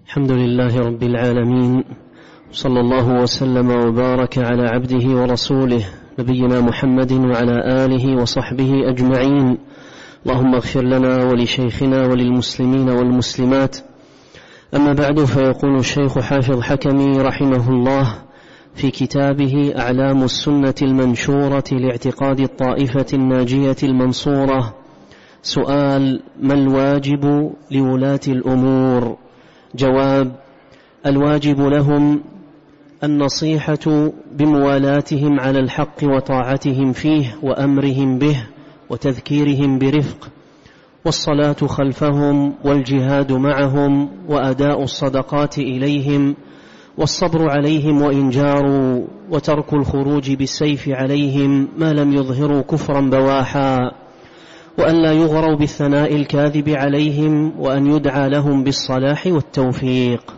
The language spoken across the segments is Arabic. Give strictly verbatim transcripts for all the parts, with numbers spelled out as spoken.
الحمد لله رب العالمين، صلى الله وسلم وبارك على عبده ورسوله نبينا محمد وعلى آله وصحبه أجمعين. اللهم اغفر لنا ولشيخنا وللمسلمين والمسلمات. أما بعد، فيقول الشيخ حافظ حكمي رحمه الله في كتابه أعلام السنة المنشورة لاعتقاد الطائفة الناجية المنصورة: سؤال: ما الواجب لولاة الأمور؟ جواب: الواجب لهم النصيحة بموالاتهم على الحق وطاعتهم فيه وأمرهم به وتذكيرهم برفق، والصلاة خلفهم والجهاد معهم وأداء الصدقات إليهم والصبر عليهم وإن جاروا، وترك الخروج بالسيف عليهم ما لم يظهروا كفرا بواحا، وأن لا يغروا بالثناء الكاذب عليهم، وأن يدعى لهم بالصلاح والتوفيق.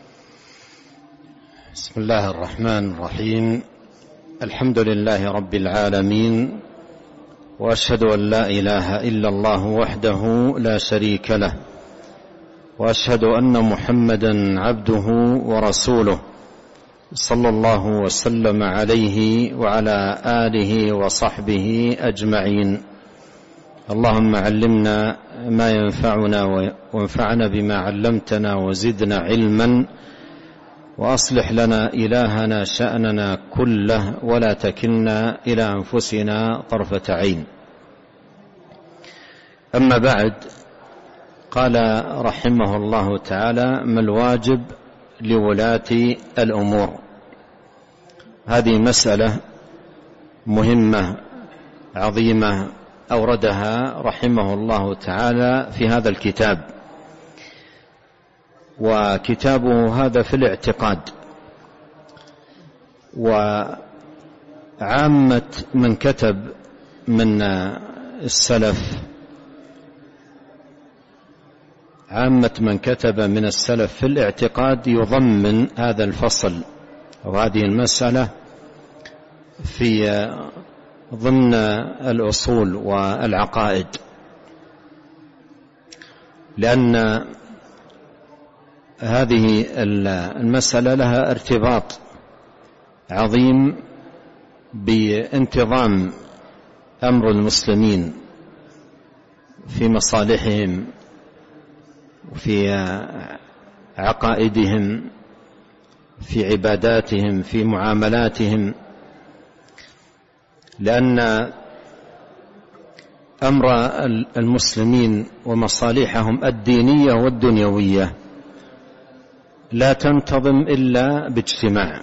بسم الله الرحمن الرحيم. الحمد لله رب العالمين، وأشهد أن لا إله إلا الله وحده لا شريك له، وأشهد أن محمدا عبده ورسوله، صلى الله وسلم عليه وعلى آله وصحبه أجمعين. اللهم علمنا ما ينفعنا وانفعنا بما علمتنا وزدنا علما، وأصلح لنا إلهنا شأننا كله، ولا تكلنا إلى أنفسنا طرفة عين. أما بعد، قال رحمه الله تعالى: ما الواجب لولاة الأمور؟ هذه مسألة مهمة عظيمة أوردها رحمه الله تعالى في هذا الكتاب، وكتابه هذا في الاعتقاد. وعامة من كتب من السلف عامة من كتب من السلف في الاعتقاد يضمن هذا الفصل وهذه المسألة في ضمن الأصول والعقائد، لأن هذه المسألة لها ارتباط عظيم بانتظام أمر المسلمين في مصالحهم وفي عقائدهم، في عباداتهم، في معاملاتهم، لأن أمر المسلمين ومصالحهم الدينية والدنيوية لا تنتظم إلا باجتماع.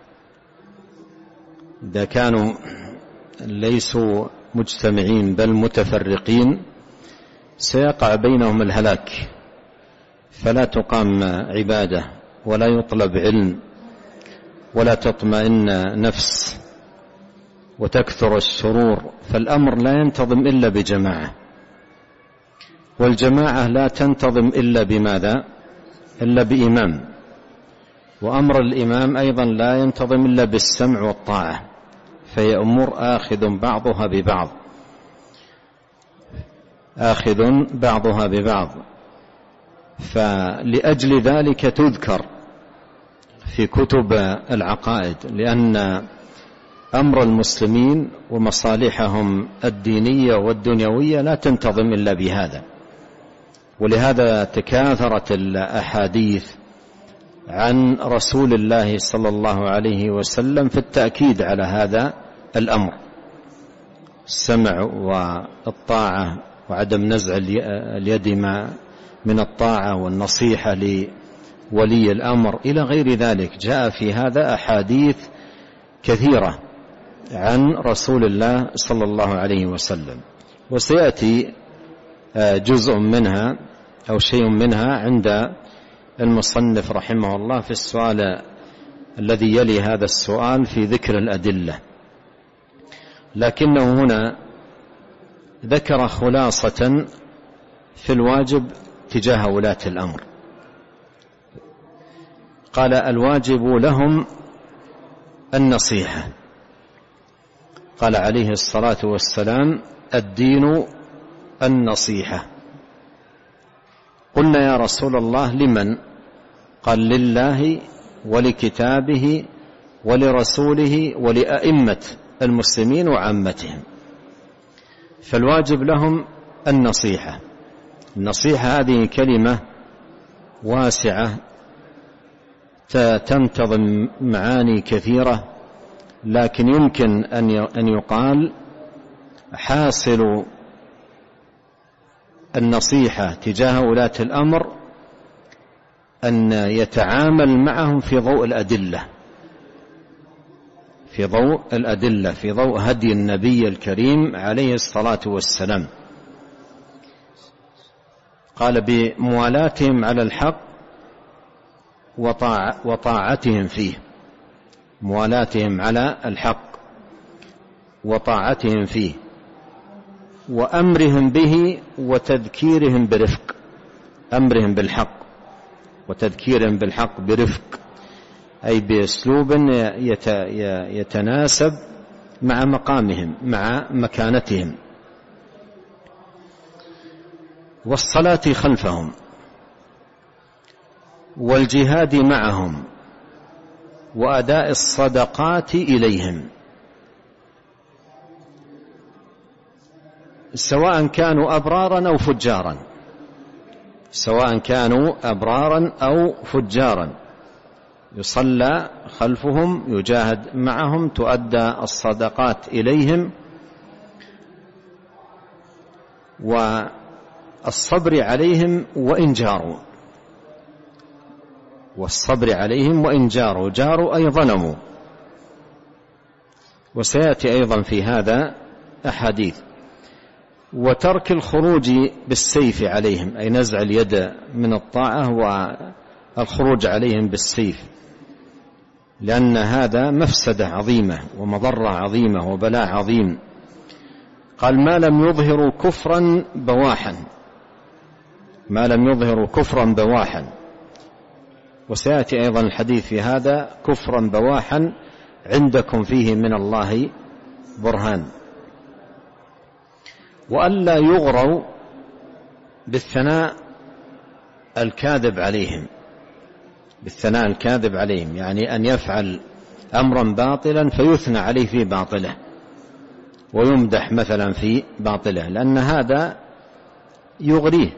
إذا كانوا ليسوا مجتمعين بل متفرقين سيقع بينهم الهلاك، فلا تقام عبادة ولا يطلب علم ولا تطمئن نفس وتكثر الشرور، فالأمر لا ينتظم إلا بجماعة، والجماعة لا تنتظم إلا بماذا؟ إلا بإمام، وأمر الإمام أيضا لا ينتظم إلا بالسمع والطاعة، فهي أمور آخذ بعضها ببعض آخذ بعضها ببعض فلأجل ذلك تذكر في كتب العقائد، لأن أمر المسلمين ومصالحهم الدينية والدنيوية لا تنتظم إلا بهذا. ولهذا تكاثرت الأحاديث عن رسول الله صلى الله عليه وسلم في التأكيد على هذا الأمر: السمع والطاعة وعدم نزع اليد من الطاعة، والنصيحة لولي الأمر، إلى غير ذلك. جاء في هذا أحاديث كثيرة عن رسول الله صلى الله عليه وسلم، وسيأتي جزء منها أو شيء منها عند المصنف رحمه الله في السؤال الذي يلي هذا السؤال في ذكر الأدلة. لكنه هنا ذكر خلاصة في الواجب تجاه ولاة الأمر. قال: الواجب لهم النصيحة. قال عليه الصلاة والسلام: الدين النصيحة. قلنا: يا رسول الله، لمن؟ قال لله ولكتابه ولرسوله ولأئمة المسلمين وعامتهم. فالواجب لهم النصيحة. النصيحة هذه كلمة واسعة تنتظم معاني كثيرة، لكن يمكن أن يقال حاصل النصيحة تجاه ولاة الأمر أن يتعامل معهم في ضوء الأدلة في ضوء الأدلة في ضوء هدي النبي الكريم عليه الصلاة والسلام. قال بموالاتهم على الحق وطاع وطاعتهم فيه، موالاتهم على الحق وطاعتهم فيه، وأمرهم به وتذكيرهم برفق، أمرهم بالحق وتذكيرهم بالحق برفق، أي بأسلوب يتناسب مع مقامهم مع مكانتهم، والصلاة خلفهم والجهاد معهم وأداء الصدقات إليهم، سواء كانوا أبرارا أو فجارا، سواء كانوا أبرارا أو فجارا، يصلى خلفهم، يجاهد معهم، تؤدى الصدقات إليهم، والصبر عليهم وإن جاروا، والصبر عليهم وإن جاروا، جاروا أي ظلموا. وسيأتي أيضا في هذا أحاديث. وترك الخروج بالسيف عليهم، أي نزع اليد من الطاعة والخروج عليهم بالسيف، لأن هذا مفسدة عظيمة ومضرة عظيمة وبلاء عظيم. قال ما لم يظهروا كفرا بواحا، ما لم يظهروا كفرا بواحا. وسيأتي أيضا الحديث في هذا، كفرا بواحا عندكم فيه من الله برهان. وألا يغروا بالثناء الكاذب عليهم، بالثناء الكاذب عليهم، يعني أن يفعل أمرا باطلا فيثنى عليه في باطله ويمدح مثلا في باطله، لأن هذا يغريه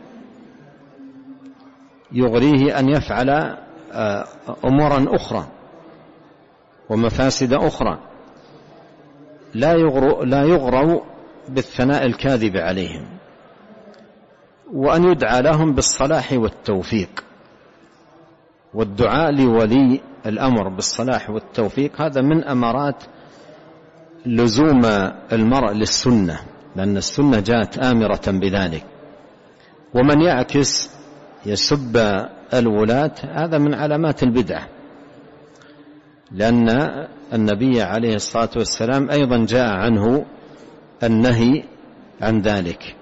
يغريه أن يفعل أمورا أخرى ومفاسد أخرى. لا يغروا لا يغروا بالثناء الكاذب عليهم، وأن يدعى لهم بالصلاح والتوفيق. والدعاء لولي الأمر بالصلاح والتوفيق هذا من أمارات لزوم المرء للسنة، لأن السنة جاءت آمرة بذلك. ومن يعكس يسب الولاة هذا من علامات البدعة، لأن النبي عليه الصلاة والسلام أيضا جاء عنه النهي عن ذلك.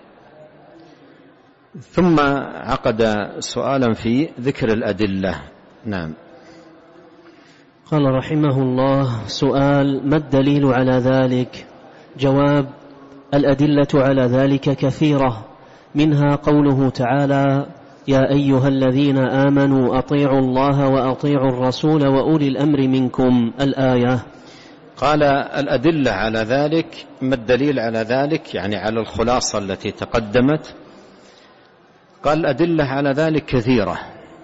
ثم عقد سؤالا في ذكر الأدلة. نعم. قال رحمه الله: سؤال: ما الدليل على ذلك؟ جواب: الأدلة على ذلك كثيرة، منها قوله تعالى: يا أيها الذين آمنوا أطيعوا الله وأطيعوا الرسول وأولي الأمر منكم، الآية. قال: الأدلة على ذلك، ما الدليل على ذلك؟ يعني على الخلاصة التي تقدمت. قال: الأدلة على ذلك كثيرة،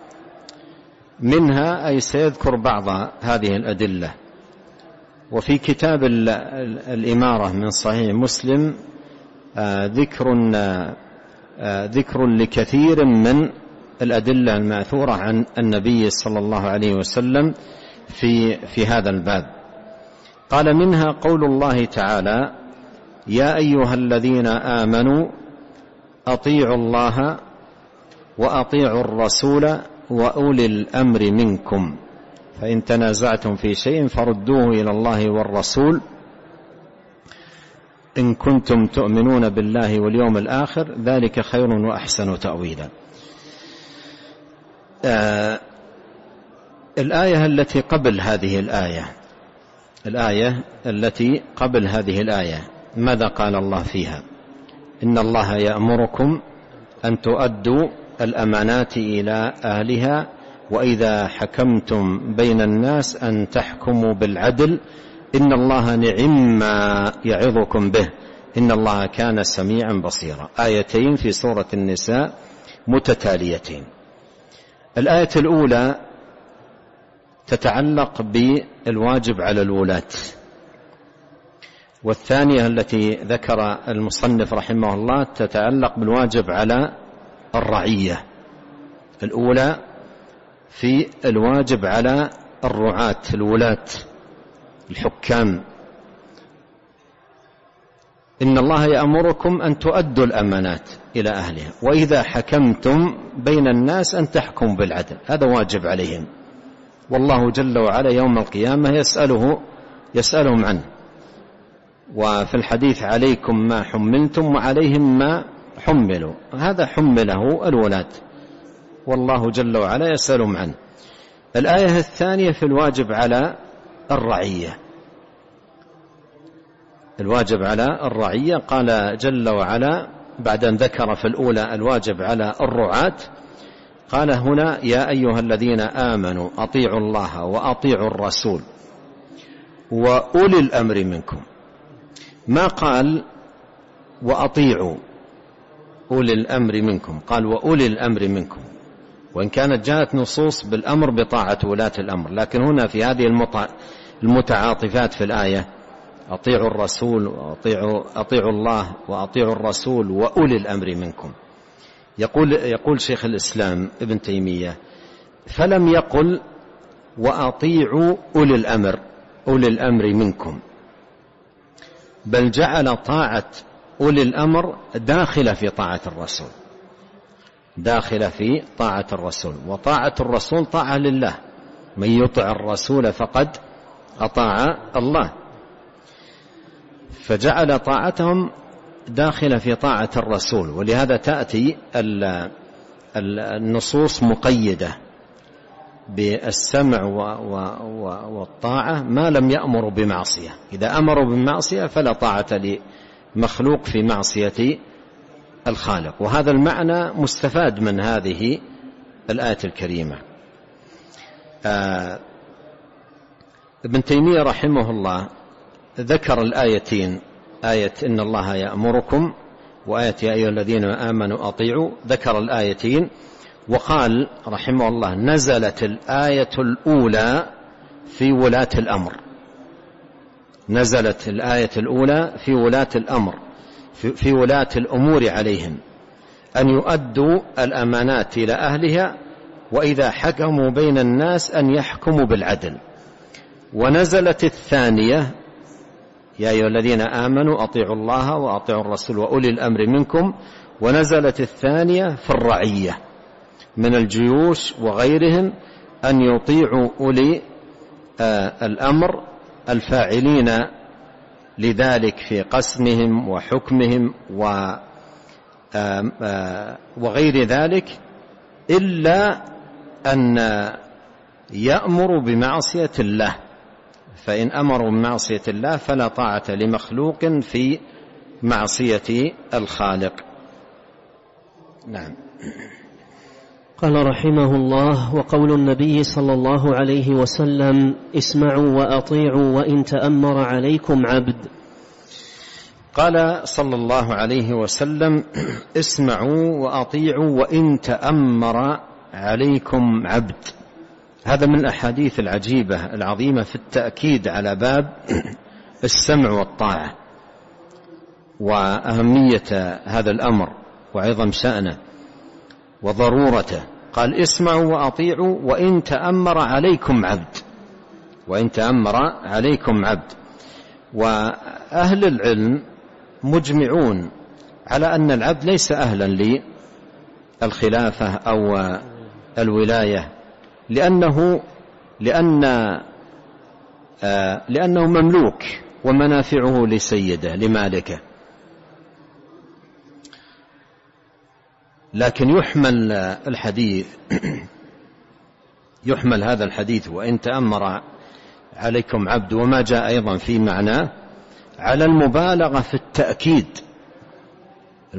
منها أي سيذكر بعض هذه الأدلة. وفي كتاب الإمارة من صحيح مسلم ذكر ذكر لكثير من الأدلة المأثورة عن النبي صلى الله عليه وسلم في في هذا الباب. قال: منها قول الله تعالى: يا أيها الذين آمنوا أطيعوا الله وأطيعوا الرسول وأولي الأمر منكم، فإن تنازعتم في شيء فردوه إلى الله والرسول إن كنتم تؤمنون بالله واليوم الآخر، ذلك خير وأحسن تأويلا. آه الآية التي قبل هذه الآية الآية التي قبل هذه الآية ماذا قال الله فيها؟ إن الله يأمركم أن تؤدوا الأمانات إلى أهلها وإذا حكمتم بين الناس أن تحكموا بالعدل إن الله نعما يعظكم به إن الله كان سميعا بصيرا. آيتين في سورة النساء متتاليتين. الآية الأولى تتعلق بالواجب على الولاة، والثانية التي ذكر المصنف رحمه الله تتعلق بالواجب على الرعية. الأولى في الواجب على الرعاة الولاة الحكام. إن الله يأمركم أن تؤدوا الأمانات إلى أهلها وإذا حكمتم بين الناس أن تحكموا بالعدل، هذا واجب عليهم، والله جل وعلا يوم القيامة يسأله يسألهم عنه. وفي الحديث عليكم ما حملتم وعليهم ما حملوا، هذا حمله الولاة والله جل وعلا يسألهم عنه. الآية الثانية في الواجب على الرعية. الواجب على الرعية قال جل وعلا بعد أن ذكر في الأولى الواجب على الرعاة قال هنا يا أيها الذين آمنوا أطيعوا الله وأطيعوا الرسول وأولي الأمر منكم. ما قال وأطيعوا أولي الأمر منكم، قال وأولي الأمر منكم، وإن كانت جاءت نصوص بالأمر بطاعة ولاة الأمر، لكن هنا في هذه المتعاطفات في الآية أطيعوا الرسول وأطيعوا أطيعوا الله وأطيعوا الرسول وأولي الأمر منكم. يقول يقول شيخ الإسلام ابن تيمية فلم يقل وأطيعوا أولي الأمر أولي الأمر منكم، بل جعل طاعة أولي الأمر داخلة في طاعة الرسول، داخلة في طاعة الرسول، وطاعة الرسول طاعة لله، من يطع الرسول فقد أطاع الله، فجعل طاعتهم داخلة في طاعة الرسول. ولهذا تأتي النصوص مقيدة بالسمع والطاعة ما لم يأمروا بمعصية، إذا أمروا بمعصية فلا طاعة لمخلوق في معصية الخالق، وهذا المعنى مستفاد من هذه الآية الكريمة. آه ابن تيمية رحمه الله ذكر الآيتين، آية إن الله يأمركم وآية يا أيها الذين آمنوا أطيعوا، ذكر الآيتين وقال رحمه الله نزلت الآية الأولى في ولاة الأمر، نزلت الآية الأولى في ولاة الأمر في, في ولاة الأمور عليهم أن يؤدوا الأمانات إلى أهلها وإذا حكموا بين الناس أن يحكموا بالعدل. ونزلت الثانية يا أيها الذين آمنوا أطيعوا الله وأطيعوا الرسول وأولي الأمر منكم، ونزلت الثانية في الرعية من الجيوش وغيرهم أن يطيعوا أولي آه الأمر الفاعلين لذلك في قسمهم وحكمهم وغير ذلك، إلا أن يأمروا بمعصية الله، فإن أمروا بمعصية الله فلا طاعة لمخلوق في معصية الخالق. نعم. قال رحمه الله وقول النبي صلى الله عليه وسلم اسمعوا وأطيعوا وإن تأمر عليكم عبد. قال صلى الله عليه وسلم اسمعوا وأطيعوا وإن تأمر عليكم عبد. هذا من الأحاديث العجيبة العظيمة في التأكيد على باب السمع والطاعة وأهمية هذا الأمر وعظم شأنه وضرورته. قال اسمعوا وأطيعوا وإن تأمر عليكم عبد، وإن تأمر عليكم عبد. وأهل العلم مجمعون على أن العبد ليس أهلا للخلافة أو الولاية، لأنه لأن آه لأنه مملوك ومنافعه لسيده لمالكه. لكن يحمل الحديث يحمل هذا الحديث وإن تأمر عليكم عبد وما جاء أيضا في معناه على المبالغة في التأكيد،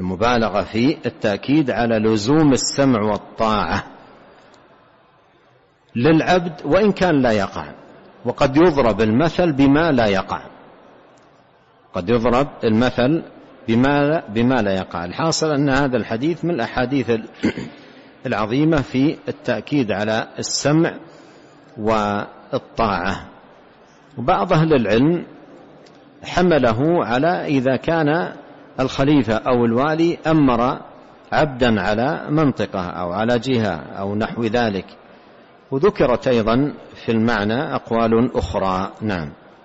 المبالغة في التأكيد على لزوم السمع والطاعة للعبد وإن كان لا يقع. وقد يضرب المثل بما لا يقع، قد يضرب المثل بما, بما لا يقع. الحاصل أن هذا الحديث من الأحاديث العظيمة في التأكيد على السمع والطاعة. وبعض أهل العلم حمله على إذا كان الخليفة أو الوالي أمر عبدا على منطقة أو على جهة أو نحو ذلك. وذكرت أيضا في المعنى أقوال أخرى. نعم.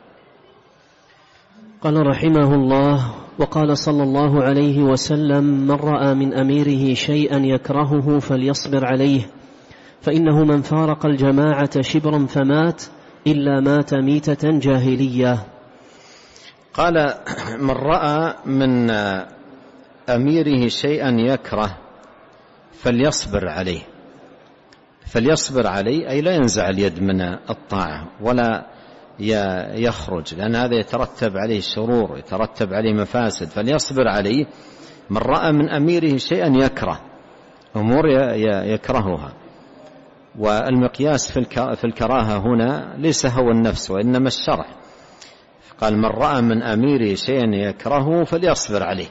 قال رحمه الله: وقال صلى الله عليه وسلم: من رأى من أميره شيئا يكرهه فليصبر عليه، فإنه من فارق الجماعة شبرا فمات إلا مات ميتة جاهلية. قال: من رأى من أميره شيئا يكره فليصبر عليه. فليصبر عليه أي لا ينزع اليد من الطاعة ولا يخرج، لأن هذا يترتب عليه شرور، يترتب عليه مفاسد. فليصبر عليه من رأى من أميره شيئا يكره، أمور يكرهها. والمقياس في الكراهة هنا ليس هو النفس وإنما الشرع. قال: من رأى من أميره شيئا يكرهه فليصبر عليه،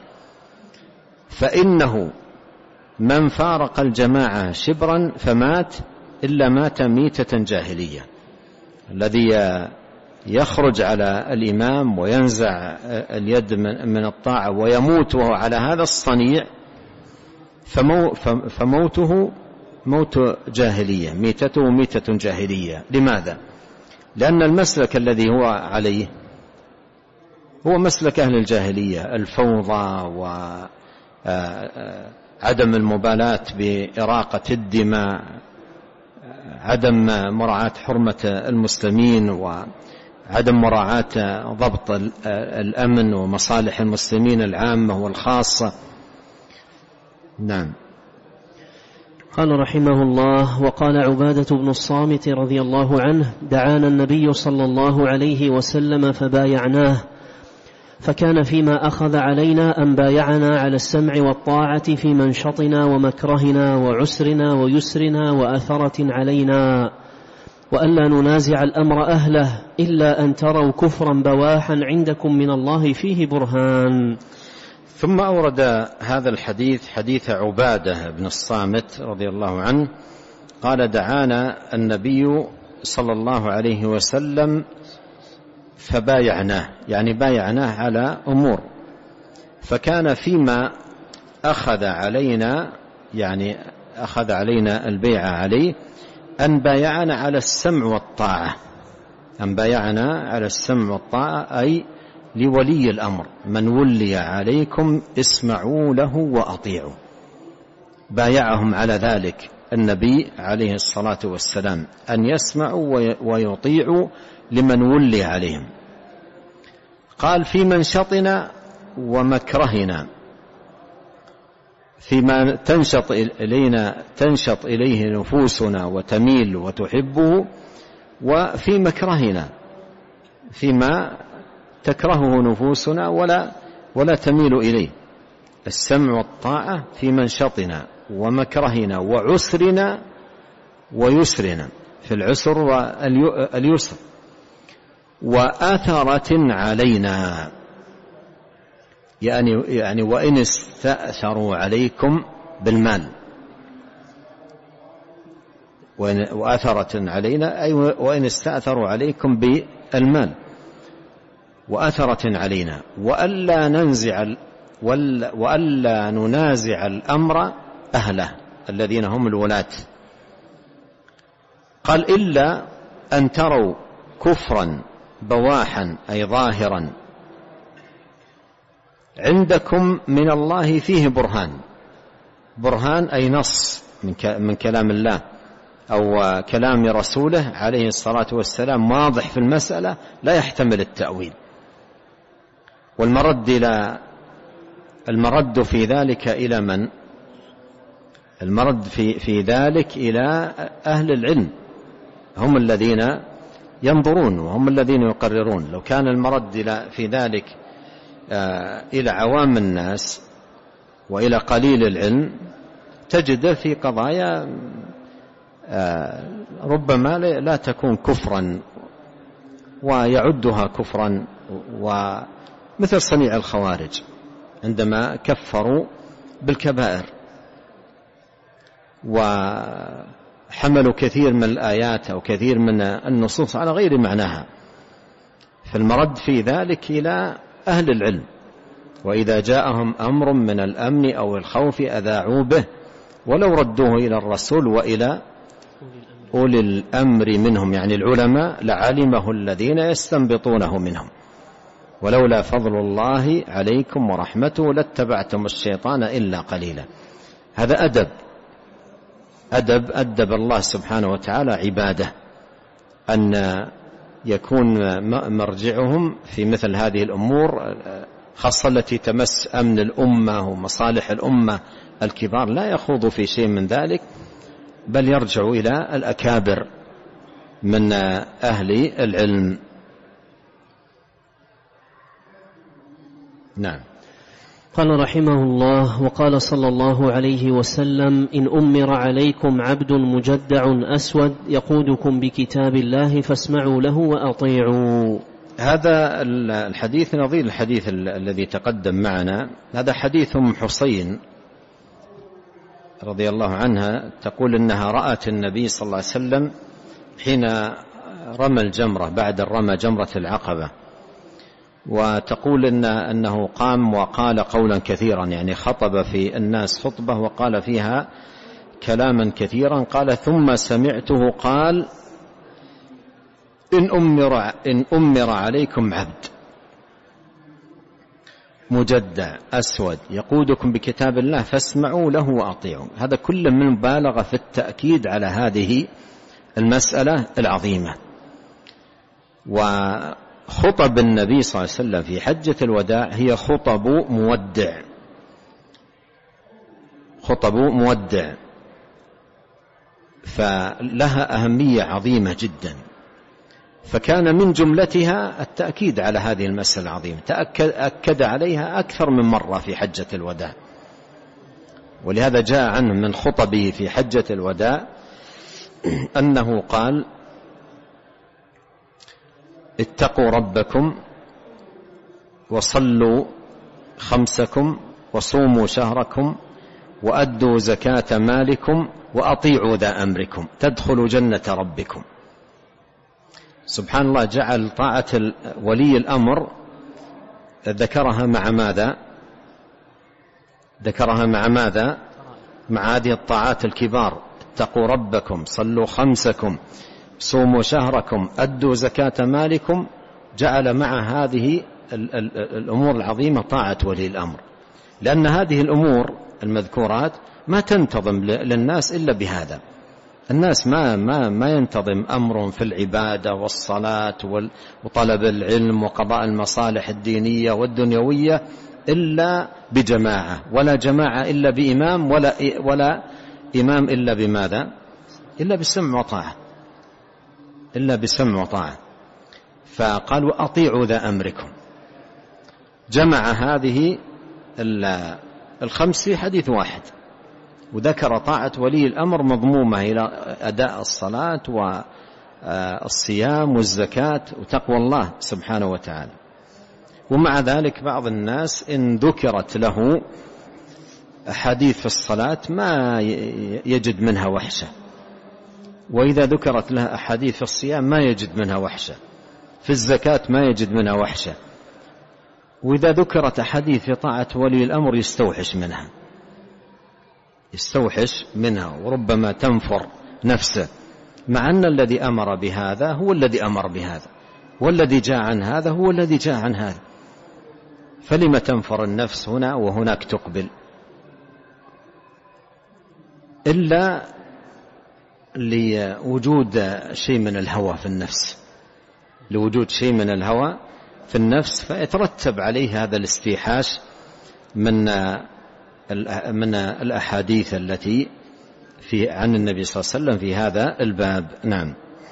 فإنه من فارق الجماعة شبرا فمات إلا مات ميتة جاهلية. الذي يخرج على الإمام وينزع اليد من الطاعة ويموت وهو على هذا الصنيع فموته موت جاهلية، ميتته ميتة جاهلية. لماذا؟ لأن المسلك الذي هو عليه هو مسلك أهل الجاهلية، الفوضى وعدم المبالاة بإراقة الدماء، عدم مراعاة حرمة المسلمين، وعدم مراعاة ضبط الأمن ومصالح المسلمين العامة والخاصة. نعم. قال رحمه الله: وقال عبادة بن الصامت رضي الله عنه: دعانا النبي صلى الله عليه وسلم فبايعناه، فكان فيما أخذ علينا أن بايعنا على السمع والطاعة في منشطنا ومكرهنا وعسرنا ويسرنا وأثرة علينا، وألا ننازع الأمر أهله إلا أن تروا كفرا بواحا عندكم من الله فيه برهان. ثم أورد هذا الحديث حديث عبادة بن الصامت رضي الله عنه قال: دعانا النبي صلى الله عليه وسلم فبايعناه، يعني بايعناه على أمور، فكان فيما أخذ علينا، يعني أخذ علينا البيعة عليه، أن بايعنا على السمع والطاعة. أن بايعنا على السمع والطاعة أي لولي الأمر، من ولي عليكم اسمعوا له وأطيعوا. بايعهم على ذلك النبي عليه الصلاة والسلام، أن يسمعوا ويطيعوا لمن ولي عليهم. قال: في منشطنا ومكرهنا، فيما تنشط إلينا تنشط إليه نفوسنا وتميل وتحبه، وفي مكرهنا فيما تكرهه نفوسنا ولا ولا تميل إليه. السمع والطاعة في منشطنا ومكرهنا وعسرنا ويسرنا، في العسر واليسر، وآثرة علينا، يعني يعني وإن استأثروا عليكم بالمال. وآثرة علينا أي وإن استأثروا عليكم بالمال، وآثرة علينا، وألا ننزع وألا ننازع الأمر أهله الذين هم الولاة. قال: إلا أن تروا كفرا بواحا أي ظاهرا عندكم من الله فيه برهان. برهان أي نص من كلام الله أو كلام رسوله عليه الصلاة والسلام واضح في المسألة لا يحتمل التأويل. والمرد إلى المرد في ذلك إلى من؟ المرد في في ذلك إلى أهل العلم، هم الذين ينظرون وهم الذين يقررون. لو كان المرد إلى في ذلك إلى عوام الناس وإلى قليل العلم تجد في قضايا ربما لا تكون كفرا ويعدها كفرا، ومثل صنيع الخوارج عندما كفروا بالكبائر وحملوا كثير من الآيات أو كثير من النصوص على غير معناها. فالمرد في ذلك إلى أهل العلم، وإذا جاءهم أمر من الأمن أو الخوف أذاعوا به ولو ردوه إلى الرسول وإلى أولي الأمر منهم، يعني العلماء لعلمه الذين يستنبطونه منهم، ولولا فضل الله عليكم ورحمته لاتبعتم الشيطان إلا قليلا. هذا أدب أدب أدب الله سبحانه وتعالى عباده، أن يكون مرجعهم في مثل هذه الأمور، خاصة التي تمس أمن الأمة ومصالح الأمة الكبار، لا يخوض في شيء من ذلك، بل يرجع إلى الأكابر من أهل العلم. نعم. قال رحمه الله: وقال صلى الله عليه وسلم: إن أمر عليكم عبد مجدع أسود يقودكم بكتاب الله فاسمعوا له وأطيعوا. هذا الحديث نظير الحديث الذي تقدم معنا. هذا حديث أم حسين رضي الله عنها، تقول إنها رأت النبي صلى الله عليه وسلم حين رمى الجمرة، بعد الرمى جمرة العقبة، وتقول إن أنه قام وقال قولا كثيرا، يعني خطب في الناس خطبة وقال فيها كلاما كثيرا. قال: ثم سمعته قال: إن أمر, إن أمر عليكم عبد مجدع أسود يقودكم بكتاب الله فاسمعوا له وأطيعوا. هذا كل من مبالغة في التأكيد على هذه المسألة العظيمة. وخطب النبي صلى الله عليه وسلم في حجة الوداع هي خطب مودع، خطب مودع، فلها أهمية عظيمة جدا. فكان من جملتها التأكيد على هذه المسألة العظيمة، تأكد أكد عليها أكثر من مرة في حجة الوداع. ولهذا جاء عنه من خطبه في حجة الوداع أنه قال: اتقوا ربكم وصلوا خمسكم وصوموا شهركم وأدوا زكاة مالكم وأطيعوا ذا أمركم تدخلوا جنة ربكم. سبحان الله، جعل طاعة ولي الأمر ذكرها مع ماذا؟ ذكرها مع ماذا؟ مع هذه الطاعات الكبار: اتقوا ربكم، صلوا خمسكم، صوموا شهركم، أدوا زكاة مالكم. جعل مع هذه الأمور العظيمة طاعة ولي الأمر، لأن هذه الأمور المذكورات ما تنتظم للناس إلا بهذا. الناس ما ما ما ينتظم أمر في العبادة والصلاة وطلب العلم وقضاء المصالح الدينية والدنيوية إلا بجماعة، ولا جماعة إلا بإمام، ولا ولا إمام إلا بماذا؟ إلا بسمع وطاعة، إلا بسمع وطاعة. فقالوا: أطيعوا ذا أمركم. جمع هذه الخمس في حديث واحد، وذكر طاعة ولي الأمر مضمومة إلى أداء الصلاة والصيام والزكاة وتقوى الله سبحانه وتعالى. ومع ذلك بعض الناس إن ذكرت له أحاديث في الصلاة ما يجد منها وحشة، وإذا ذكرت له أحاديث في الصيام ما يجد منها وحشة، في الزكاة ما يجد منها وحشة، وإذا ذكرت أحاديث في طاعة ولي الأمر يستوحش منها يستوحش منها وربما تنفر نفسه، مع أن الذي أمر بهذا هو الذي أمر بهذا، والذي جاء عن هذا هو الذي جاء عن هذا، فلما تنفر النفس هنا وهناك تقبل؟ إلا لوجود شيء من الهوى في النفس، لوجود شيء من الهوى في النفس، فيترتب عليه هذا الاستيحاش من من الأحاديث التي في عن النبي صلى الله عليه وسلم في هذا الباب. نعم.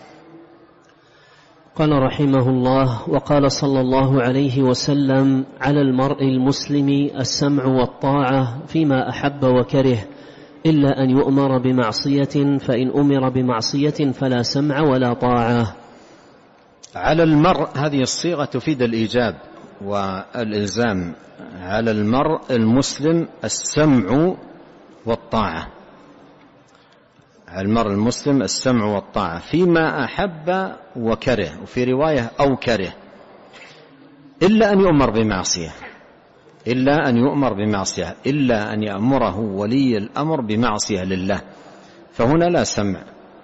قال رحمه الله: وقال صلى الله عليه وسلم: على المرء المسلم السمع والطاعة فيما أحب وكره، إلا أن يؤمر بمعصية، فإن أمر بمعصية فلا سمع ولا طاعة. على المرء، هذه الصيغة تفيد الإيجاب والإلزام. على المرء المسلم السمع والطاعة، على المرء المسلم السمع والطاعة فيما أحب وكره، وفي رواية أو كره، إلا أن يؤمر بمعصية، إلا أن يؤمر بمعصية إلا أن يأمره ولي الأمر بمعصية لله، فهنا لا سمع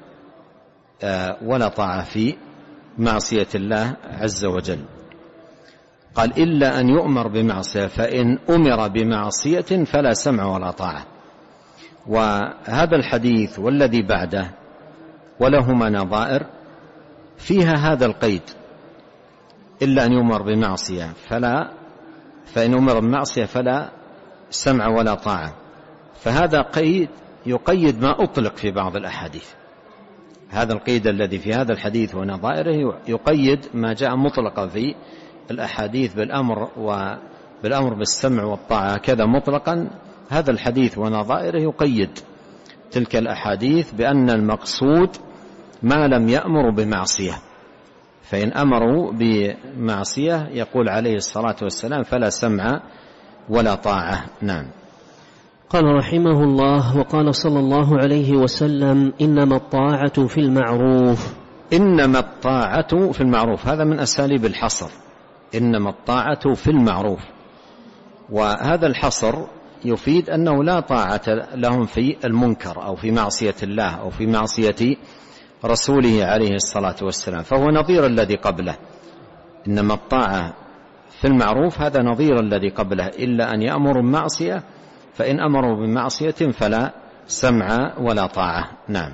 ولا طاعة في معصية الله عز وجل. قال إلا أن يؤمر بمعصية، فإن أمر بمعصية فلا سمع ولا طاعة. وهذا الحديث والذي بعده ولهما نظائر فيها هذا القيد، إلا أن يؤمر بمعصية فلا فإن أمر بمعصية فلا سمع ولا طاعة، فهذا قيد يقيد ما أطلق في بعض الأحاديث. هذا القيد الذي في هذا الحديث ونظائره يقيد ما جاء مطلقا في الأحاديث بالأمر وبالأمر بالسمع والطاعة كذا مطلقا. هذا الحديث ونظائره يقيد تلك الأحاديث بأن المقصود ما لم يأمر بمعصية، فإن أمروا بمعصية يقول عليه الصلاة والسلام فلا سمع ولا طاعة. نعم. قال رحمه الله: وقال صلى الله عليه وسلم: إنما الطاعة في المعروف. إنما الطاعة في المعروف، هذا من أساليب الحصر، إنما الطاعة في المعروف. وهذا الحصر يفيد أنه لا طاعة لهم في المنكر أو في معصية الله أو في معصية رسوله عليه الصلاة والسلام، فهو نظير الذي قبله. إنما الطاعة في المعروف هذا نظير الذي قبله، إلا أن يأمروا بمعصية، فإن أمروا بمعصية فلا سمع ولا طاعة. نعم.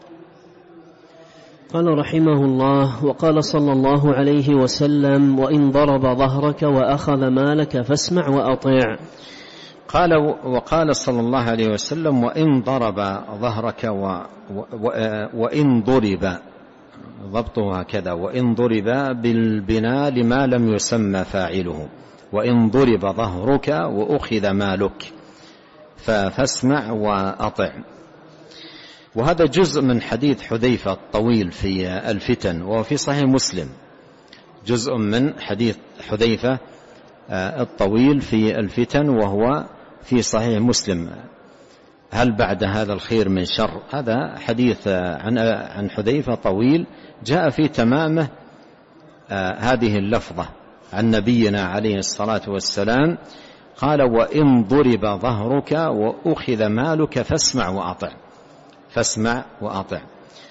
قال رحمه الله: وقال صلى الله عليه وسلم: وإن ضرب ظهرك وأخذ مالك فاسمع وأطيع. قال وقال صلى الله عليه وسلم: وإن ضرب ظهرك و و وإن ضرب، ضبطه هكذا، وإن ضرب بالبناء لما لم يسمى فاعله، وإن ضرب ظهرك وأخذ مالك فاسمع وأطع. وهذا جزء من حديث حذيفة الطويل في الفتن، وهو في صحيح مسلم، جزء من حديث حذيفة الطويل في الفتن وهو في صحيح مسلم. هل بعد هذا الخير من شر؟ هذا حديث عن عن حذيفة طويل جاء في تمامه هذه اللفظة عن نبينا عليه الصلاة والسلام، قال: وإن ضرب ظهرك وأخذ مالك فاسمع وأطع، فاسمع وأطع.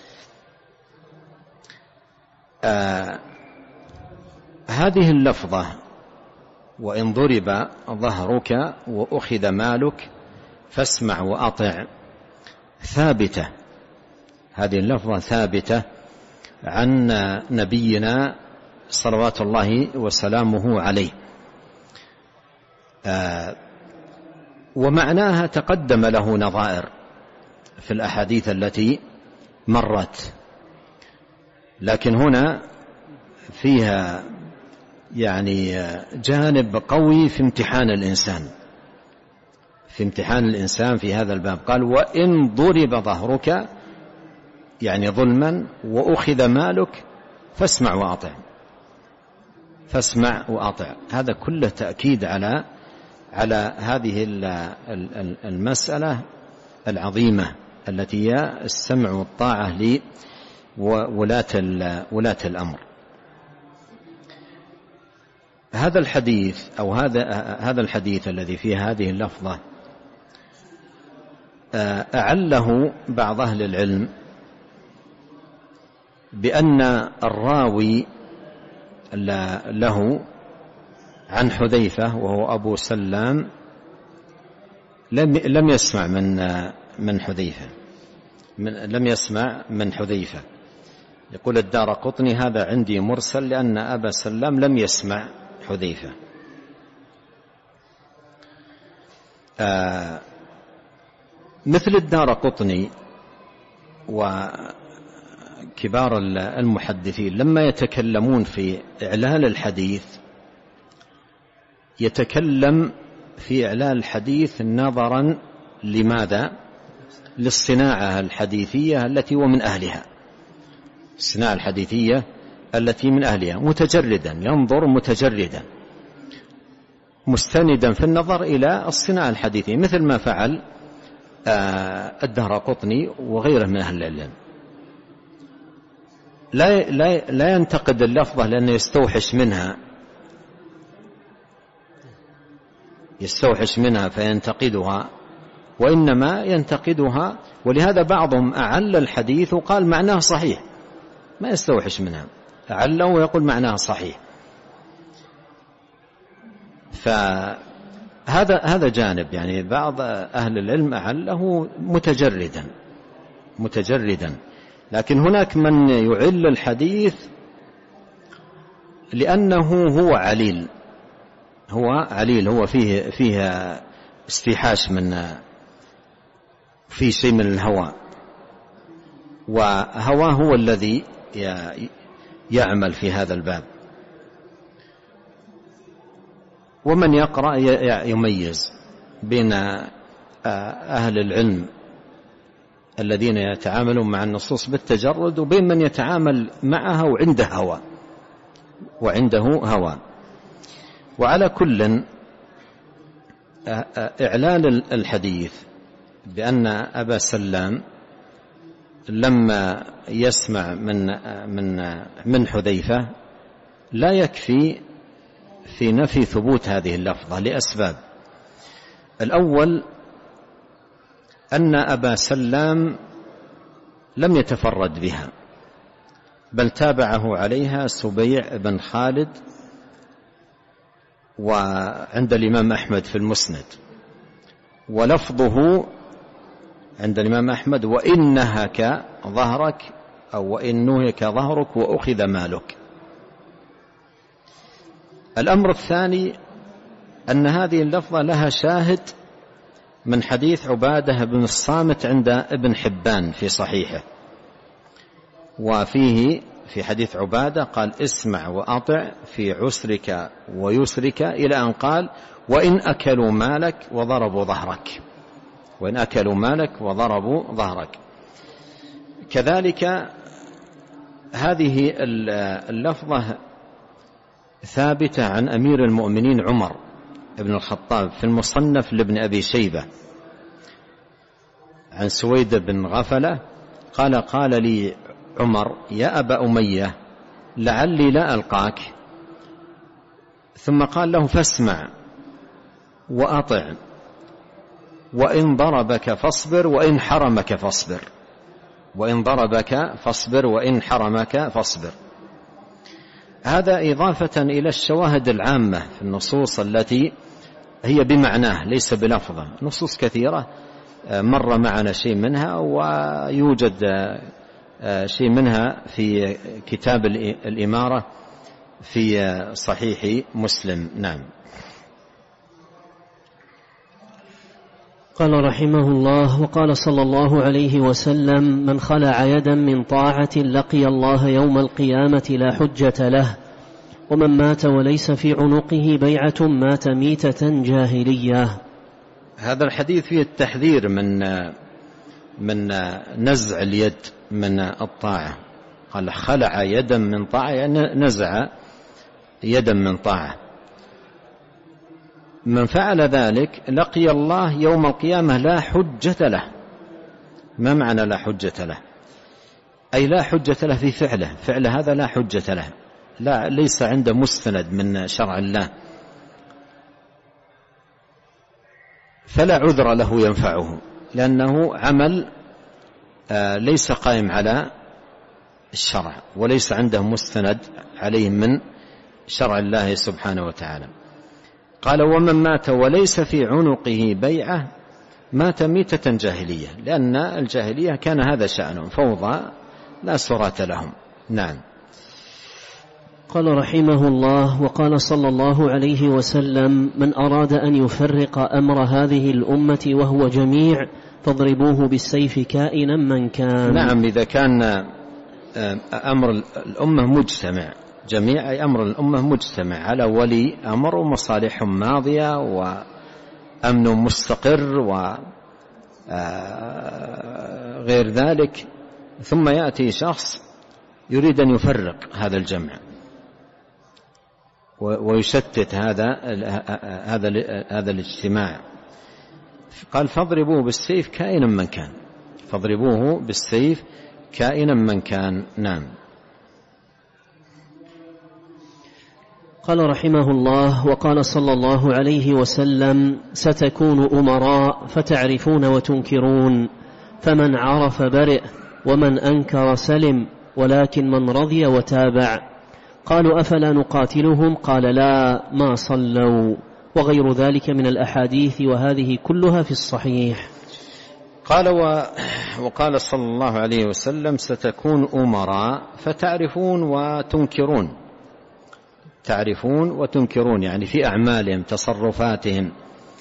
آه هذه اللفظة وإن ضرب ظهرك وأخذ مالك فاسمع وأطع ثابتة، هذه اللفظة ثابتة عن نبينا صلوات الله وسلامه عليه، آه ومعناها تقدم له نظائر في الأحاديث التي مرت، لكن هنا فيها يعني جانب قوي في امتحان الإنسان، في امتحان الإنسان في هذا الباب. قال: وإن ضرب ظهرك، يعني ظلما، وأخذ مالك فاسمع وأطع، فاسمع وأطع. هذا كله تأكيد على على هذه المسألة العظيمة التي هي السمع والطاعة لولاة الأمر. هذا الحديث أو هذا هذا الحديث الذي فيه هذه اللفظة أعله بعض أهل العلم بأن الراوي له عن حذيفة وهو أبو سلام لم لم يسمع من من حذيفة من لم يسمع من حذيفة. يقول الدارقطني: هذا عندي مرسل لأن أبا سلام لم يسمع حذيفة. آه مثل الدارقطني وكبار المحدثين لما يتكلمون في إعلال الحديث يتكلم في إعلال الحديث نظرا لماذا؟ للصناعة الحديثية التي هو من أهلها، الصناعة الحديثية التي من أهلها، متجردا، ينظر متجردا مستندا في النظر إلى الصناعة الحديثية، مثل ما فعل الدارقطني وغيره من أهل العلم. لا, لا, لا ينتقد اللفظة لأنه يستوحش منها يستوحش منها فينتقدها، وإنما ينتقدها، ولهذا بعضهم أعل الحديث وقال معناه صحيح، ما يستوحش منها، أعله ويقول معناه صحيح. فهذا هذا جانب، يعني بعض أهل العلم أعله متجردا متجردا لكن هناك من يعل الحديث لأنه هو عليل، هو عليل، هو فيه فيه استيحاش من فيه شيء من الهوى، وهواه هو الذي يعمل في هذا الباب. ومن يقرأ يميز بين أهل العلم الذين يتعاملون مع النصوص بالتجرد وبين من يتعامل معها وعنده هوى وعنده هوى. وعلى كل إعلال الحديث بأن أبا سلام لما يسمع من من من حذيفة لا يكفي في نفي ثبوت هذه اللفظة لأسباب. الأول أن أبا سلام لم يتفرد بها، بل تابعه عليها سبيع بن خالد، وعند الإمام أحمد في المسند، ولفظه عند الإمام أحمد وإن نهك ظهرك أو وإن نهك ظهرك وأخذ مالك. الأمر الثاني أن هذه اللفظة لها شاهد من حديث عبادة بن الصامت عند ابن حبان في صحيحه، وفيه في حديث عبادة قال اسمع وأطع في عسرك ويسرك، إلى أن قال وإن أكلوا مالك وضربوا ظهرك، وإن أكلوا مالك وضربوا ظهرك. كذلك هذه اللفظة ثابتة عن أمير المؤمنين عمر بن الخطاب في المصنف لابن أبي شيبة عن سويد بن غفلة قال قال لي عمر يا أبا أمية لعلي لا ألقاك، ثم قال له فاسمع وأطع، وإن ضربك فاصبر وإن حرمك فاصبر، وإن ضربك فاصبر وإن حرمك فاصبر. هذا إضافة إلى الشواهد العامة في النصوص التي هي بمعناه ليس بلفظه، نصوص كثيرة مر معنا شيء منها، ويوجد شيء منها في كتاب الإمارة في صحيح مسلم. نعم. قال رحمه الله: وقال صلى الله عليه وسلم: من خلع يدا من طاعة لقي الله يوم القيامة لا حجة له، ومن مات وليس في عنقه بيعة مات ميتة جاهلية. هذا الحديث فيه التحذير من من نزع اليد من الطاعة. قال خلع يدا من طاعة يعني نزع يدا من طاعة. من فعل ذلك لقي الله يوم القيامة لا حجة له. ما معنى لا حجة له؟ أي لا حجة له في فعله، فعل هذا لا حجة له، لا ليس عنده مستند من شرع الله، فلا عذر له ينفعه، لأنه عمل ليس قائم على الشرع وليس عنده مستند عليه من شرع الله سبحانه وتعالى. قال ومن مات وليس في عنقه بيعة مات ميتة جاهلية، لأن الجاهلية كان هذا شأنهم، فوضى لا سرات لهم. نعم. قال رحمه الله: وقال صلى الله عليه وسلم: من أراد أن يفرق أمر هذه الأمة وهو جميع فاضربوه بالسيف كائنا من كان. نعم، إذا كان أمر الأمة مجتمع، جميع أي أمر الأمة مجتمع على ولي أمر ومصالح ماضية وأمن مستقر غير ذلك، ثم يأتي شخص يريد أن يفرق هذا الجمع ويشتت هذا هذا هذا الاجتماع. قال فاضربوه بالسيف كائنا من كان، فاضربوه بالسيف كائنا من كان. نعم. قال رحمه الله: وقال صلى الله عليه وسلم: ستكون أمراء فتعرفون وتنكرون، فمن عرف برئ ومن أنكر سلم، ولكن من رضي وتابع. قالوا: أفلا نقاتلهم؟ قال: لا، ما صلوا. وغير ذلك من الأحاديث، وهذه كلها في الصحيح. قال وقال صلى الله عليه وسلم: ستكون أمراء فتعرفون وتنكرون. تعرفون وتنكرون يعني في أعمالهم، تصرفاتهم،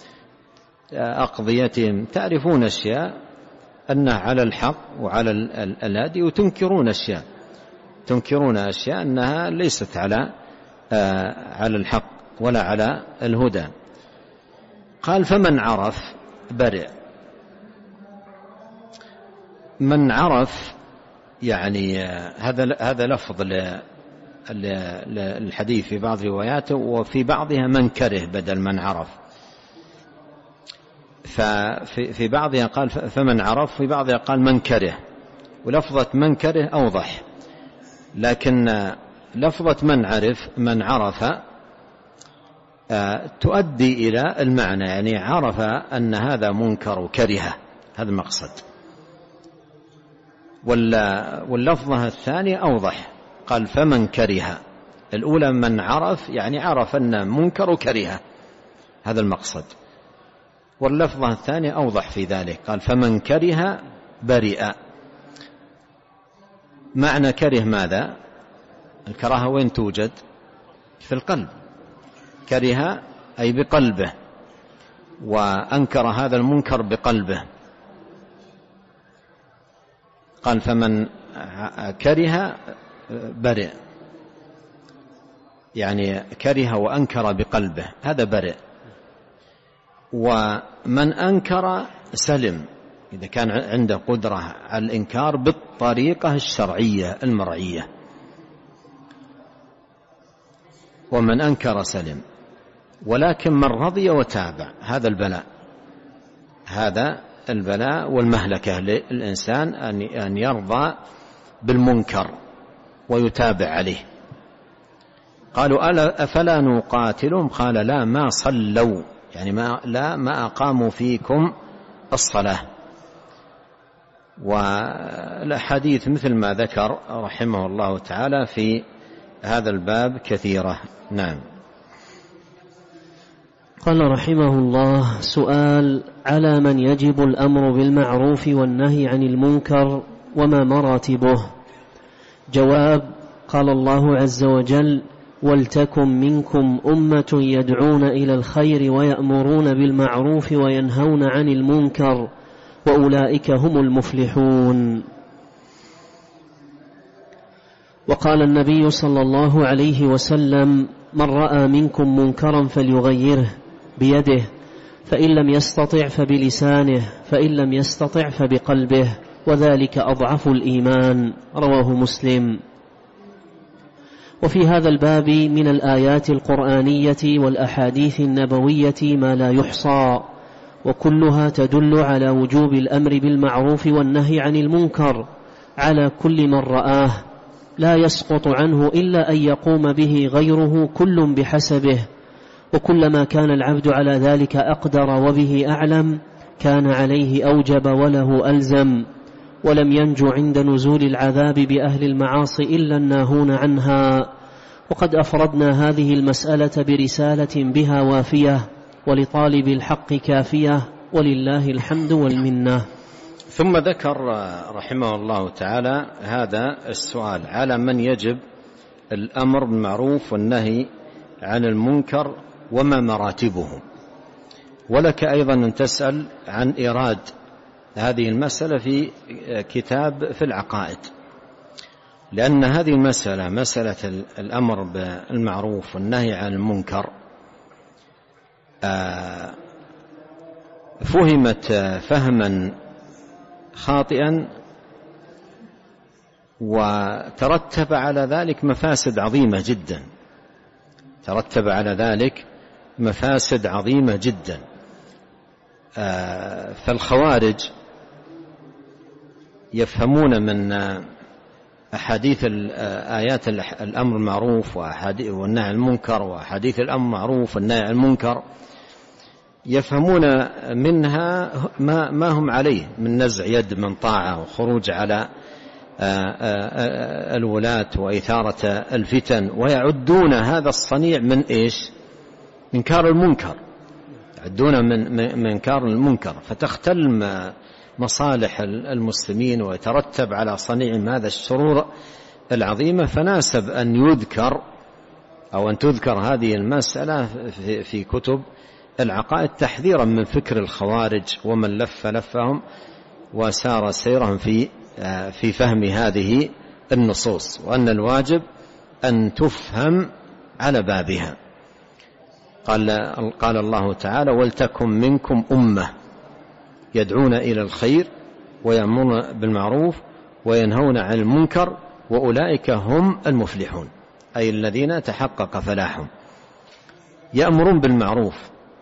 أقضيتهم، تعرفون أشياء أنها على الحق وعلى الهدي، وتنكرون أشياء تنكرون أشياء أنها ليست على على الحق ولا على الهدى. قال: فمن عرف برئ. من عرف يعني هذا هذا لفظ الحديث في بعض رواياته، وفي بعضها من كره بدل من عرف. ففي بعضها قال فمن عرف، في بعضها قال من كره، ولفظة من كره أوضح. لكن لفظة من عرف من عرف تؤدي إلى المعنى، يعني عرف أن هذا منكر وكره، هذا المقصد. واللفظة الثانية أوضح، قال فمن كره. الأولى من عرف يعني عرف أن منكر وكره، هذا المقصد. واللفظة الثانية أوضح في ذلك، قال فمن كره برئ. معنى كره ماذا؟ الكراهة وين توجد؟ في القلب. كره أي بقلبه، وأنكر هذا المنكر بقلبه. قال فمن كره برئ، يعني كره وأنكر بقلبه، هذا برئ. ومن أنكر سلم، إذا كان عنده قدرة على الإنكار بالطريقة الشرعية المرعية. ومن أنكر سلم، ولكن من رضي وتابع، هذا البلاء، هذا البلاء والمهلكة للإنسان أن يرضى بالمنكر ويتابع عليه. قالوا: أفلا نقاتلهم؟ قال: لا، ما صلوا، يعني ما لا ما أقاموا فيكم الصلاة. والحديث مثل ما ذكر رحمه الله تعالى في هذا الباب كثيرة. نعم. قال رحمه الله: سؤال: على من يجب الأمر بالمعروف والنهي عن المنكر، وما مراتبه؟ جواب: قال الله عز وجل: ولتكن منكم أمة يدعون إلى الخير ويأمرون بالمعروف وينهون عن المنكر، وأولئك هم المفلحون. وقال النبي صلى الله عليه وسلم: من رأى منكم منكرا فليغيره بيده، فإن لم يستطع فبلسانه، فإن لم يستطع فبقلبه، وذلك أضعف الإيمان. رواه مسلم. وفي هذا الباب من الآيات القرآنية والأحاديث النبوية ما لا يحصى، وكلها تدل على وجوب الأمر بالمعروف والنهي عن المنكر على كل من رآه، لا يسقط عنه إلا أن يقوم به غيره، كل بحسبه. وكلما كان العبد على ذلك أقدر وبه أعلم كان عليه أوجب وله ألزم. ولم ينجو عند نزول العذاب بأهل المعاصي إلا الناهون عنها. وقد أفردنا هذه المسألة برسالة بها وافية، ولطالب الحق كافية، ولله الحمد والمنة. ثم ذكر رحمه الله تعالى هذا السؤال: على من يجب الأمر بالمعروف والنهي عن المنكر، وما مراتبه. ولك أيضا أن تسأل عن إيراد هذه المسألة في كتاب في العقائد، لأن هذه المسألة، مسألة الأمر بالمعروف والنهي عن المنكر، فهمت فهما خاطئا وترتب على ذلك مفاسد عظيمة جدا ترتب على ذلك مفاسد عظيمة جدا. فالخوارج يفهمون من أحاديث آيات الأمر المعروف والنهي عن المنكر وأحاديث الأمر المعروف والنهي عن المنكر، يفهمون منها ما, ما هم عليه من نزع يد من طاعة وخروج على الولاة وإثارة الفتن، ويعدون هذا الصنيع من إيش؟ منكار المنكر، يعدون من منكار المنكر، فتختل مصالح المسلمين ويترتب على صنيع هذا الشرور العظيمة. فناسب أن يذكر أو أن تذكر هذه المسألة في كتب العقائد تحذيرا من فكر الخوارج ومن لف لفهم وسار سيرهم في في فهم هذه النصوص، وأن الواجب أن تفهم على بابها. قال, قال الله تعالى: ولتكن منكم أمة يدعون إلى الخير ويأمرون بالمعروف وينهون عن المنكر وأولئك هم المفلحون، أي الذين تحقق فلاحهم. يأمرون بالمعروف،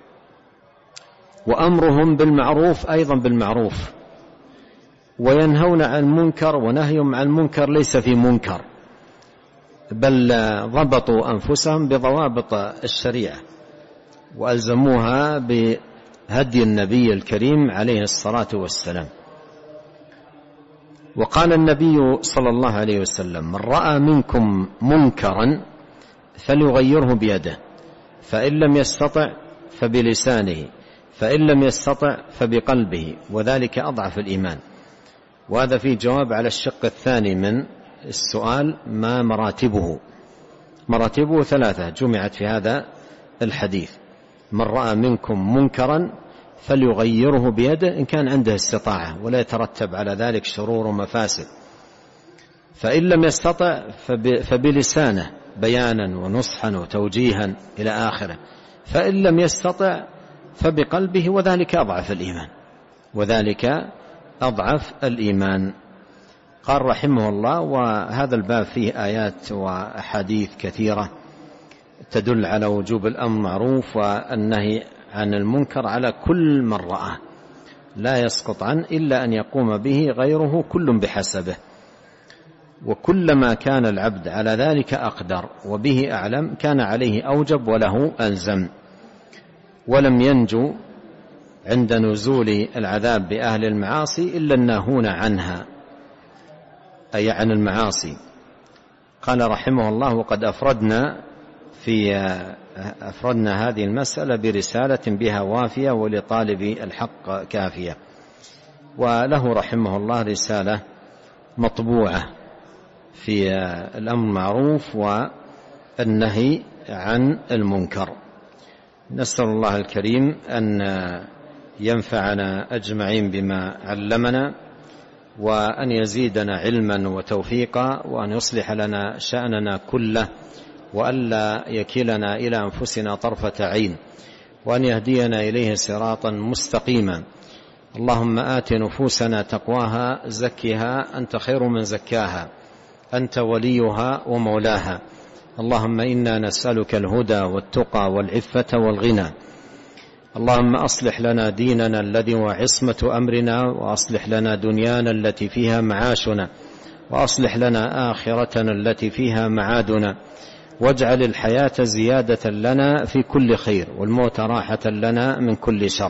وأمرهم بالمعروف أيضا بالمعروف، وينهون عن المنكر، ونهيهم عن المنكر ليس في منكر، بل ضبطوا أنفسهم بضوابط الشريعة وألزموها بهدي النبي الكريم عليه الصلاة والسلام. وقال النبي صلى الله عليه وسلم: من رأى منكم منكرا فليغيره بيده، فإن لم يستطع فبلسانه، فإن لم يستطع فبقلبه، وذلك أضعف الإيمان. وهذا في جواب على الشق الثاني من السؤال: ما مراتبه؟ مراتبه ثلاثة جمعت في هذا الحديث: من رأى منكم منكرا فليغيره بيده إن كان عنده استطاعة ولا يترتب على ذلك شرور ومفاسد، فإن لم يستطع فبلسانه بيانا ونصحا وتوجيها إلى آخره، فإن لم يستطع فبقلبه، وذلك أضعف الإيمان وذلك أضعف الإيمان. قال رحمه الله: وهذا الباب فيه آيات وأحاديث كثيرة تدل على وجوب الأمر معروف والنهي عن المنكر على كل من رأى، لا يسقط عنه إلا أن يقوم به غيره، كل بحسبه، وكلما كان العبد على ذلك أقدر وبه أعلم كان عليه أوجب وله ألزم. ولم ينجو عند نزول العذاب بأهل المعاصي إلا الناهون عنها، أي عن المعاصي. قال رحمه الله: وقد أفردنا في أفردنا هذه المسألة برسالة بها وافية ولطالب الحق كافية. وله رحمه الله رسالة مطبوعة في الأمر المعروف والنهي عن المنكر. نسأل الله الكريم أن ينفعنا أجمعين بما علمنا، وأن يزيدنا علما وتوفيقا، وأن يصلح لنا شأننا كله، وألا يكلنا إلى أنفسنا طرفة عين، وأن يهدينا إليه صراطا مستقيما. اللهم آت نفوسنا تقواها، زكها أنت خير من زكاها، أنت وليها ومولاها. اللهم إنا نسألك الهدى والتقى والعفة والغنى. اللهم أصلح لنا ديننا الذي هو عصمة أمرنا، وأصلح لنا دنيانا التي فيها معاشنا، وأصلح لنا آخرتنا التي فيها معادنا، واجعل الحياة زيادة لنا في كل خير، والموت راحة لنا من كل شر.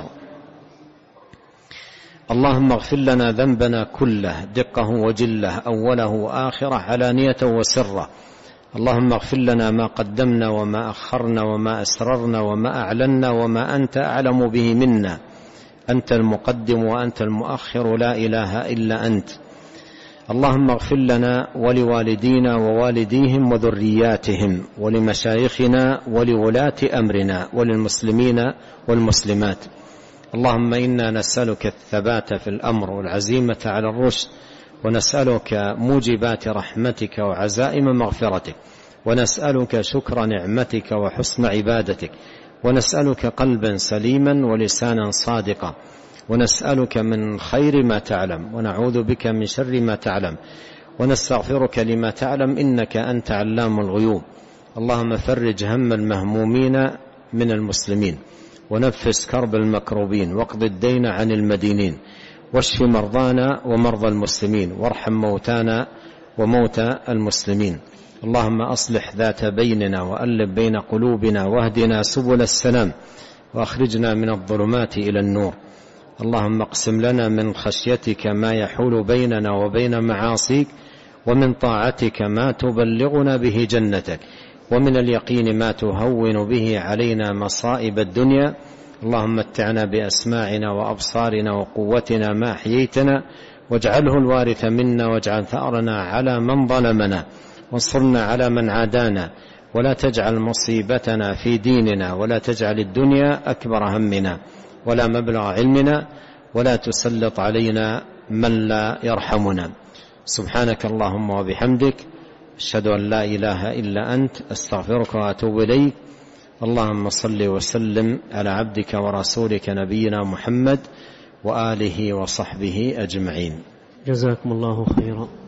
اللهم اغفر لنا ذنبنا كله، دقه وجله، أوله وآخره، علانية وسره. اللهم اغفر لنا ما قدمنا وما أخرنا وما أسررنا وما أعلنا وما أنت أعلم به منا. أنت المقدم وأنت المؤخر، لا إله إلا أنت. اللهم اغفر لنا ولوالدينا ووالديهم وذرياتهم، ولمشايخنا ولولاة أمرنا، وللمسلمين والمسلمات. اللهم إنا نسألك الثبات في الأمر والعزيمة على الرشد، ونسألك موجبات رحمتك وعزائم مغفرتك، ونسألك شكر نعمتك وحسن عبادتك، ونسألك قلبا سليما ولسانا صادقا، ونسألك من خير ما تعلم ونعوذ بك من شر ما تعلم ونستغفرك لما تعلم إنك أنت علام الغيوب. اللهم فرج هم المهمومين من المسلمين ونفس كرب المكروبين واقض الدين عن المدينين واشف مرضانا ومرضى المسلمين وارحم موتانا وموتى المسلمين. اللهم أصلح ذات بيننا وألف بين قلوبنا واهدنا سبل السلام وأخرجنا من الظلمات إلى النور. اللهم اقسم لنا من خشيتك ما يحول بيننا وبين معاصيك ومن طاعتك ما تبلغنا به جنتك ومن اليقين ما تهون به علينا مصائب الدنيا. اللهم متعنا بأسماعنا وأبصارنا وقوتنا ما أحييتنا واجعله الوارث منا واجعل ثأرنا على من ظلمنا وانصرنا على من عادانا ولا تجعل مصيبتنا في ديننا ولا تجعل الدنيا أكبر همنا ولا مبلغ علمنا ولا تسلط علينا من لا يرحمنا. سبحانك اللهم وبحمدك أشهد أن لا إله إلا أنت أستغفرك وأتوب إليك. اللهم صل وسلم على عبدك ورسولك نبينا محمد وآله وصحبه أجمعين. جزاكم الله خيرا.